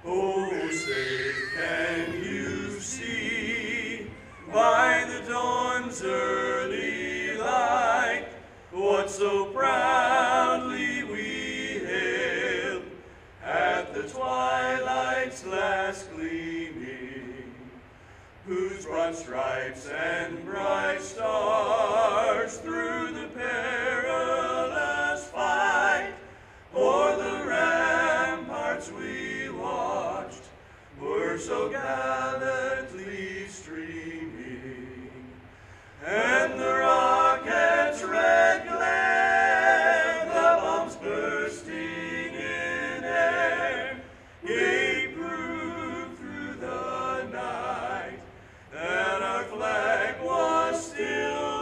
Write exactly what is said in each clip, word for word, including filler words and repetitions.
Oh, say, can you see by the dawn's early light what so proudly we hailed at the twilight's last gleaming, whose broad stripes and bright stars through the perilous fight o'er the ramparts we watched were so gallantly streaming, and the rocket's red glare, the bombs bursting in air, gave proof through the night that our flag was still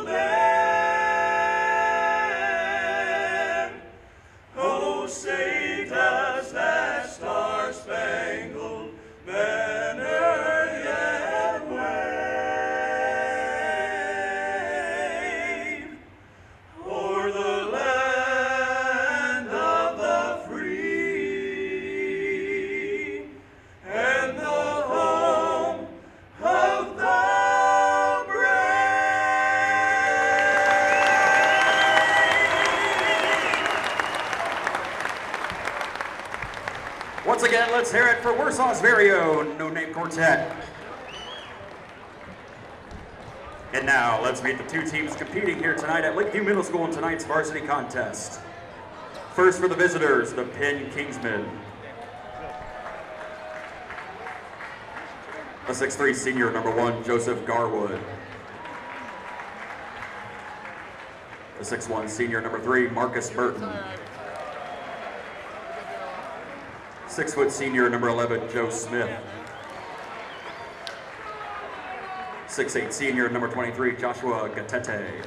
there. Oh, say does that star-spangled banner yet wave o'er the land of the free and the home of the Once again, let's hear it for Warsaw's very own No Name Quartet. And now, let's meet the two teams competing here tonight at Lakeview Middle School in tonight's varsity contest. First for the visitors, the Penn Kingsmen. The six three senior, number one, Joseph Garwood. The six one senior, number three, Marcus Burton. Six foot senior, number eleven, Joe Smith. Six eight senior, number twenty-three, Joshua Gatete.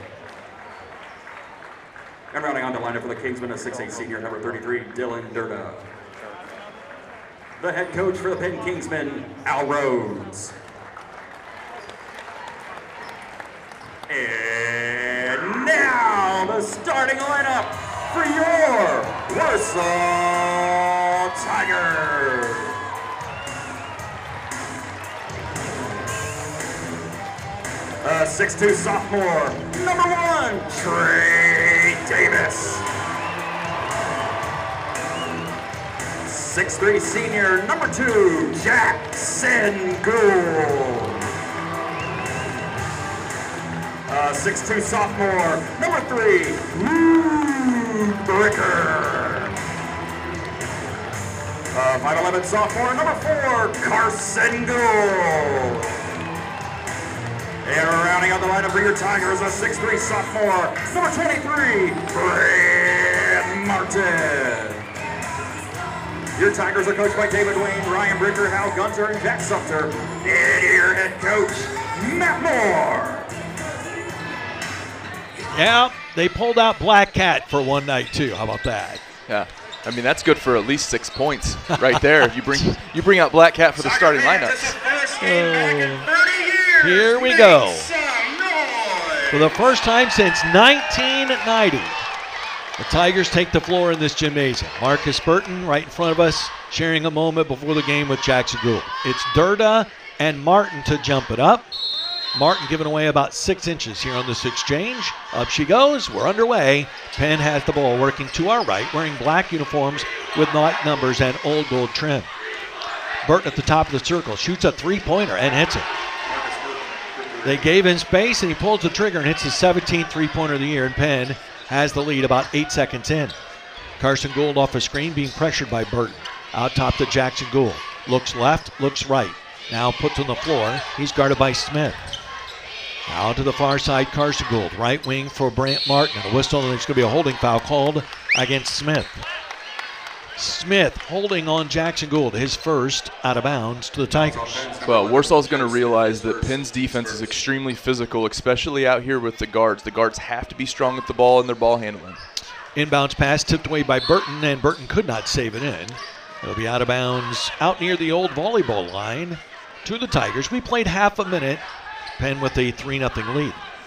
And rounding on the lineup for the Kingsmen, a six eight senior, number thirty-three, Dylan Durda. The head coach for the Penn Kingsmen, Al Rhodes. And now the starting lineup for your Warsaw Tigers. A six two sophomore, number one, Trey Davis. six three senior, number two, Jackson Gould. Uh, six two sophomore, number three, Lou Bricker. Uh, five eleven sophomore, number four, Carson Gould. And rounding out the lineup for your Tigers, a six three sophomore, number twenty-three, Brad Martin. Your Tigers are coached by David Wayne, Ryan Bricker, Hal Gunter, and Jack Sumter. And your head coach, Matt Moore. Yeah, they pulled out Black Cat for one night too. How about that? Yeah, I mean that's good for at least six points right there. If you bring you bring out Black Cat for the starting lineup. Oh, here we go. For the first time since nineteen ninety, the Tigers take the floor in this gymnasium. Marcus Burton right in front of us, sharing a moment before the game with Jackson Gould. It's Durda and Martin to jump it up. Martin giving away about six inches here on this exchange. Up she goes. We're underway. Penn has the ball working to our right, wearing black uniforms with white numbers and old gold trim. Burton at the top of the circle shoots a three-pointer and hits it. They gave in space, and he pulls the trigger and hits his seventeenth three-pointer of the year, and Penn has the lead about eight seconds in. Carson Gould off a screen, being pressured by Burton. Out top to Jackson Gould. Looks left, looks right. Now puts on the floor. He's guarded by Smith. Now to the far side, Carson Gould. Right wing for Brant Martin. And a whistle, and there's going to be a holding foul called against Smith. Smith holding on Jackson Gould, his first out of bounds to the Tigers. Well, Warsaw's going to realize that Penn's defense is extremely physical, especially out here with the guards. The guards have to be strong at the ball and their ball handling. Inbounds pass tipped away by Burton, and Burton could not save it in. It'll be out of bounds out near the old volleyball line to the Tigers. We played half a minute. Penn with a three nothing lead.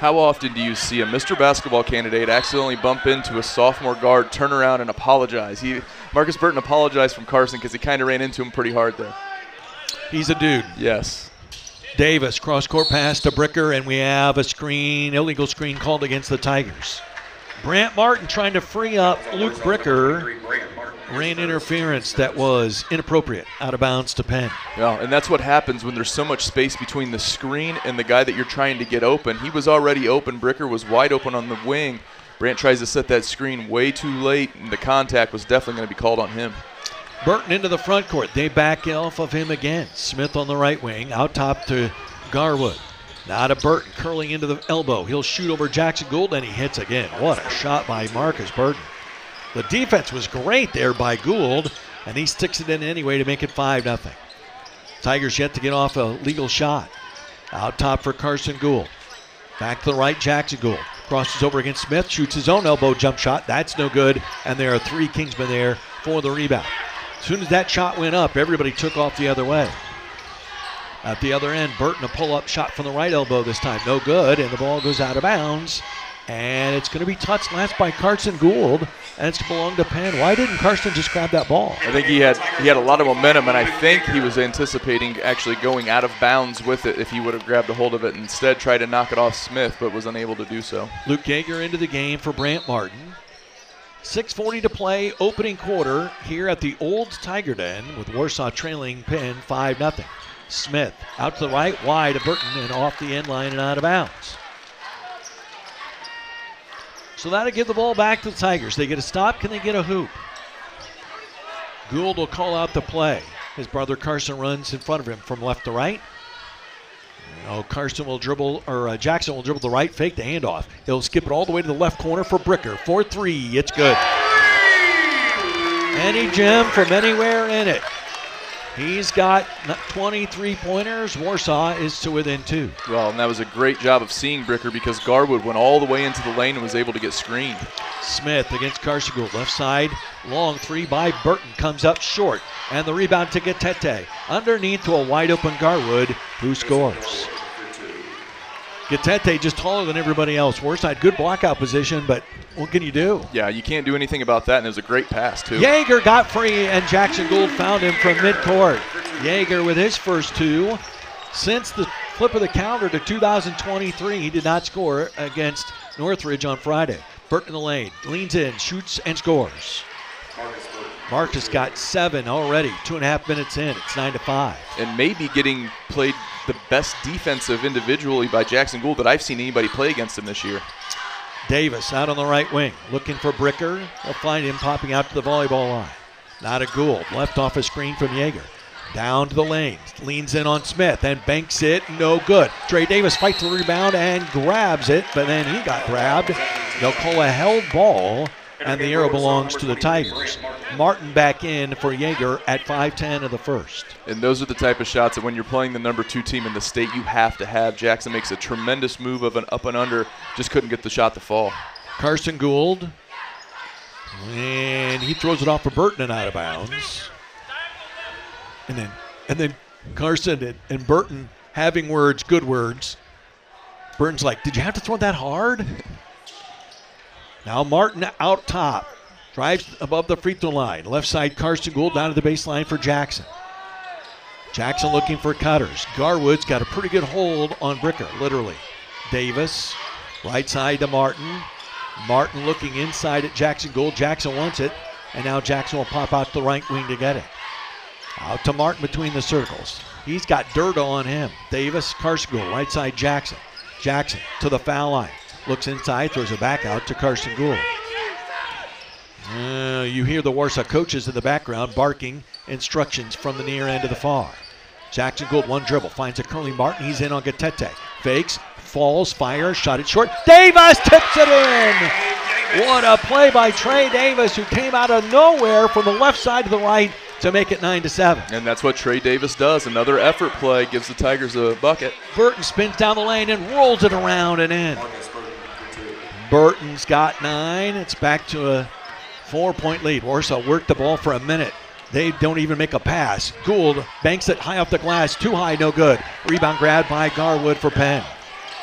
How often do you see a Mister Basketball candidate accidentally bump into a sophomore guard, turn around, and apologize? He, Marcus Burton apologized from Carson because he kind of ran into him pretty hard there. He's a dude. Yes. Davis, cross-court pass to Bricker, and we have a screen, illegal screen called against the Tigers. Brant Martin trying to free up Luke Bricker. Ran interference that was inappropriate, out of bounds to Penn. Yeah, and that's what happens when there's so much space between the screen and the guy that you're trying to get open. He was already open. Bricker was wide open on the wing. Brant tries to set that screen way too late, and the contact was definitely going to be called on him. Burton into the front court. They back off of him again. Smith on the right wing, out top to Garwood. Now to Burton, curling into the elbow. He'll shoot over Jackson Gould, and he hits again. What a shot by Marcus Burton. The defense was great there by Gould, and he sticks it in anyway to make it five nothing. Tigers yet to get off a legal shot. Out top for Carson Gould. Back to the right, Jackson Gould. Crosses over against Smith, shoots his own elbow jump shot. That's no good, and there are three Kingsmen there for the rebound. As soon as that shot went up, everybody took off the other way. At the other end, Burton a pull-up shot from the right elbow this time. No good, and the ball goes out of bounds. And it's going to be touched last by Carson Gould, and it's to belong to Penn. Why didn't Carson just grab that ball? I think he had he had a lot of momentum, and I think he was anticipating actually going out of bounds with it if he would have grabbed a hold of it. Instead, tried to knock it off Smith, but was unable to do so. Luke Yeager into the game for Brant Martin. six forty to play, opening quarter here at the old Tiger Den with Warsaw trailing Penn five nothing. Smith out to the right, wide to Burton, and off the end line and out of bounds. So that'll give the ball back to the Tigers. They get a stop. Can they get a hoop? Gould will call out the play. His brother Carson runs in front of him from left to right. Oh, Carson will dribble, or uh, Jackson will dribble the right, fake the handoff. He'll skip it all the way to the left corner for Bricker. four three, it's good. Any gem from anywhere in it. He's got twenty-three pointers. Warsaw is to within two. Well, and that was a great job of seeing Bricker because Garwood went all the way into the lane and was able to get screened. Smith against Carson Gould. Left side, long three by Burton. Comes up short. And the rebound to Gatete. Underneath to a wide open Garwood who scores. Gatete just taller than everybody else. Warside, good blockout position, but what can you do? Yeah, you can't do anything about that, and it was a great pass, too. Yeager got free, and Jackson Gould found him from midcourt. Yeager with his first two. Since the flip of the calendar to two thousand twenty-three, he did not score against Northridge on Friday. Burton in the lane, leans in, shoots, and scores. Marcus got seven already, two and a half minutes in. It's nine to five. And maybe getting played the best defensive individually by Jackson Gould that I've seen anybody play against him this year. Davis out on the right wing, looking for Bricker. They'll find him popping out to the volleyball line. Not a Gould, left off a screen from Yeager. Down to the lane, leans in on Smith and banks it, no good. Trey Davis fights the rebound and grabs it, but then he got grabbed. They'll call a held ball, and the arrow belongs to the Tigers. Martin back in for Yeager at five ten of the first. And those are the type of shots that when you're playing the number two team in the state, you have to have. Jackson makes a tremendous move of an up and under, just couldn't get the shot to fall. Carson Gould, and he throws it off for Burton and out of bounds. And then, and then Carson and, and Burton having words, good words. Burton's like, did you have to throw that hard? Now Martin out top. Drives above the free throw line. Left side, Carson Gould down to the baseline for Jackson. Jackson looking for cutters. Garwood's got a pretty good hold on Bricker, literally. Davis, right side to Martin. Martin looking inside at Jackson Gould. Jackson wants it, and now Jackson will pop out to the right wing to get it. Out to Martin between the circles. He's got dirt on him. Davis, Carson Gould, right side Jackson. Jackson to the foul line. Looks inside, throws it back out to Carson Gould. Uh, you hear the Warsaw coaches in the background barking instructions from the near end of the far. Jackson Gould, one dribble, finds a curling Martin. He's in on Gatete. Fakes, falls, fires, shot it short. Davis tips it in! What a play by Trey Davis, who came out of nowhere from the left side to the right to make it nine to seven. And that's what Trey Davis does. Another effort play gives the Tigers a bucket. Burton spins down the lane and rolls it around and in. Burton's got nine. It's back to a four-point lead. Warsaw worked the ball for a minute. They don't even make a pass. Gould banks it high off the glass. Too high, no good. Rebound grabbed by Garwood for Penn.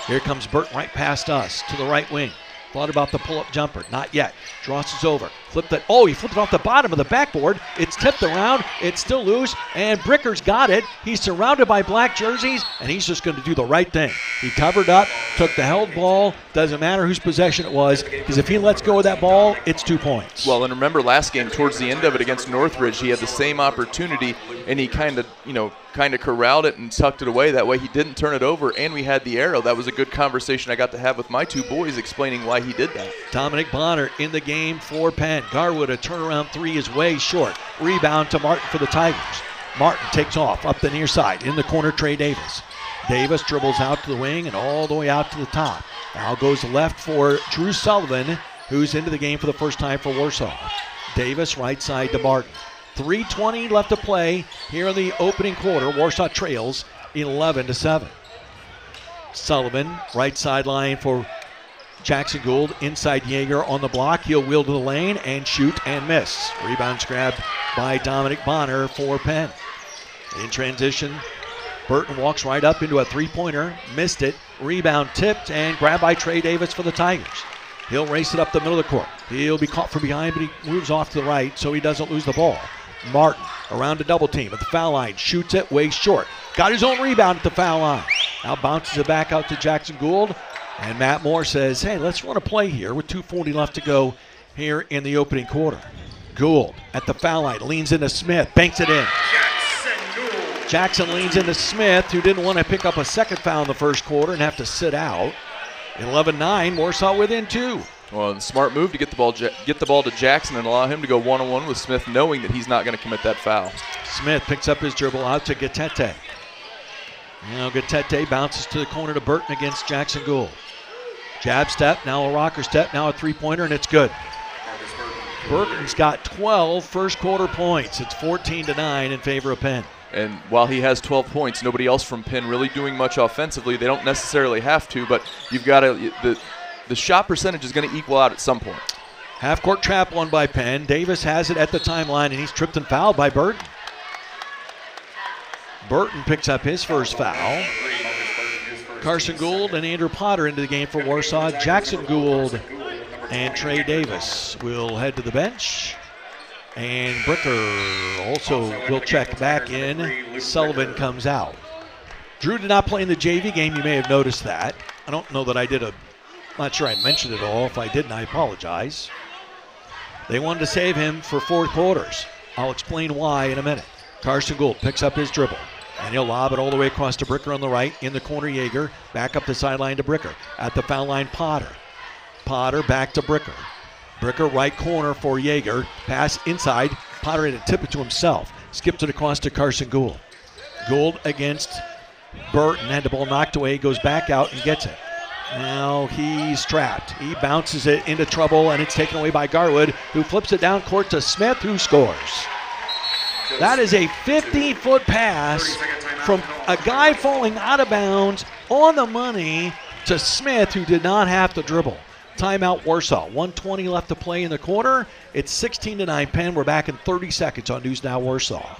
Here comes Burton right past us to the right wing. Thought about the pull-up jumper. Not yet. Crosses over. Flipped it. Oh, he flipped it off the bottom of the backboard. It's tipped around. It's still loose. And Bricker's got it. He's surrounded by black jerseys, and he's just going to do the right thing. He covered up, took the held ball. Doesn't matter whose possession it was, because if he lets go of that ball, it's two points. Well, and remember last game, towards the end of it against Northridge, he had the same opportunity, and he kind of, you know, kind of corralled it and tucked it away. That way he didn't turn it over, and we had the arrow. That was a good conversation I got to have with my two boys explaining why he did that. Dominic Bonner in the game for Penn. Garwood, a turnaround three is way short. Rebound to Martin for the Tigers. Martin takes off up the near side. In the corner, Trey Davis. Davis dribbles out to the wing and all the way out to the top. Now goes left for Drew Sullivan, who's into the game for the first time for Warsaw. Davis right side to Martin. three twenty left to play here in the opening quarter. Warsaw trails eleven to seven. Sullivan, right sideline for Jackson Gould. Inside Yeager on the block. He'll wheel to the lane and shoot and miss. Rebound's grabbed by Dominic Bonner for Penn. In transition, Burton walks right up into a three-pointer. Missed it. Rebound tipped and grabbed by Trey Davis for the Tigers. He'll race it up the middle of the court. He'll be caught from behind, but he moves off to the right so he doesn't lose the ball. Martin around a double team at the foul line. Shoots it way short. Got his own rebound at the foul line. Now bounces it back out to Jackson Gould. And Matt Moore says, hey, let's run a play here with two forty left to go here in the opening quarter. Gould at the foul line. Leans into Smith. Banks it in. Jackson leans into Smith, who didn't want to pick up a second foul in the first quarter and have to sit out. eleven nine, Warsaw within two. Well, the smart move to get the ball get the ball to Jackson and allow him to go one-on-one with Smith, knowing that he's not going to commit that foul. Smith picks up his dribble out to Gatete. Now Gatete bounces to the corner to Burton against Jackson Gould. Jab step, now a rocker step, now a three-pointer, and it's good. Burton's got twelve first quarter points. It's fourteen to nine in favor of Penn. And while he has twelve points, nobody else from Penn really doing much offensively. They don't necessarily have to, but you've got to the the shot percentage is going to equal out at some point. Half-court trap won by Penn. Davis has it at the timeline, and he's tripped and fouled by Burton. Burton picks up his first foul. Carson Gould and Andrew Potter into the game for Warsaw. Jackson Gould and Trey Davis will head to the bench. And Bricker also will check back in. Sullivan comes out. Drew did not play in the J V game. You may have noticed that. I don't know that I did a, not sure I mentioned it all. If I didn't, I apologize. They wanted to save him for four quarters. I'll explain why in a minute. Carson Gould picks up his dribble. And he'll lob it all the way across to Bricker on the right. In the corner, Yeager. Back up the sideline to Bricker. At the foul line, Potter. Potter back to Bricker. Bricker right corner for Yeager. Pass inside. Potter had to tip it to himself. Skips it across to Carson Gould. Gould against Burton. Had the ball knocked away. Goes back out and gets it. Now he's trapped. He bounces it into trouble, and it's taken away by Garwood, who flips it down court to Smith, who scores. That is a fifty-foot pass from a guy falling out of bounds on the money to Smith, who did not have to dribble. Timeout Warsaw. one twenty left to play in the quarter. It's sixteen to nine Penn. We're back in thirty seconds on News Now Warsaw.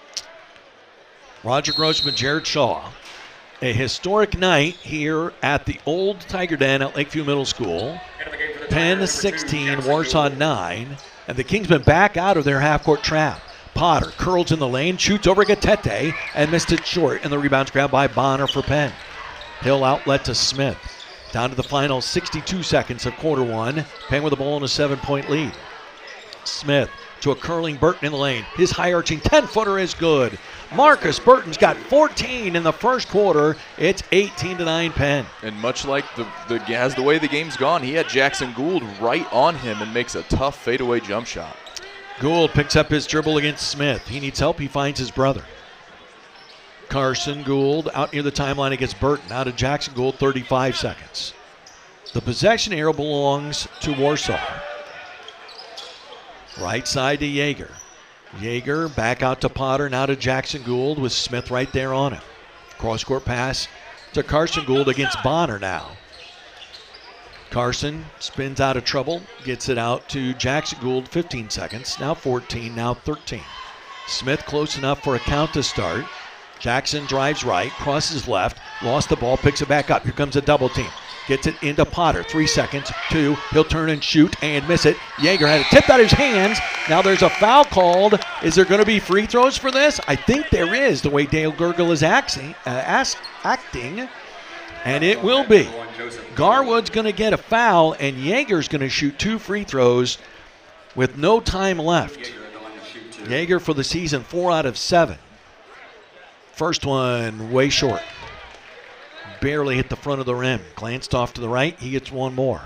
Roger Grossman, Jared Shaw. A historic night here at the old Tiger Den at Lakeview Middle School. Penn sixteen, Warsaw nine. And the Kingsmen back out of their half-court trap. Potter curls in the lane, shoots over Gatete, and missed it short. And the rebound's grabbed by Bonner for Penn. Hill outlet to Smith. Down to the final sixty-two seconds of quarter one. Penn with the ball in a seven-point lead. Smith to a curling Burton in the lane. His high-arching ten-footer is good. Marcus Burton's got fourteen in the first quarter. It's eighteen to nine Penn. And much like the, the as the way the game's gone, he had Jackson Gould right on him and makes a tough fadeaway jump shot. Gould picks up his dribble against Smith. He needs help. He finds his brother. Carson Gould out near the timeline against Burton. Out of Jackson Gould, thirty-five seconds. The possession arrow belongs to Warsaw. Right side to Yeager. Yeager back out to Potter, now to Jackson Gould with Smith right there on him. Cross-court pass to Carson Gould against Bonner now. Carson spins out of trouble, gets it out to Jackson Gould, fifteen seconds, now fourteen, now thirteen. Smith close enough for a count to start. Jackson drives right, crosses left, lost the ball, picks it back up. Here comes a double team. Gets it into Potter. Three seconds, two. He'll turn and shoot and miss it. Yeager had it tipped out of his hands. Now there's a foul called. Is there going to be free throws for this? I think there is, the way Dale Gergel is acting, uh, ask, acting. And it will be. Garwood's going to get a foul, and Yeager's going to shoot two free throws with no time left. Yeager for the season, four out of seven. First one way short. Barely hit the front of the rim. Glanced off to the right. He gets one more.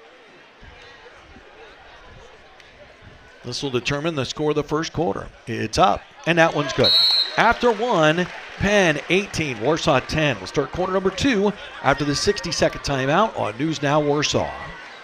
This will determine the score of the first quarter. It's up, and that one's good. After one, Penn eighteen, Warsaw ten. We'll start quarter number two after the sixty-second timeout on News Now Warsaw.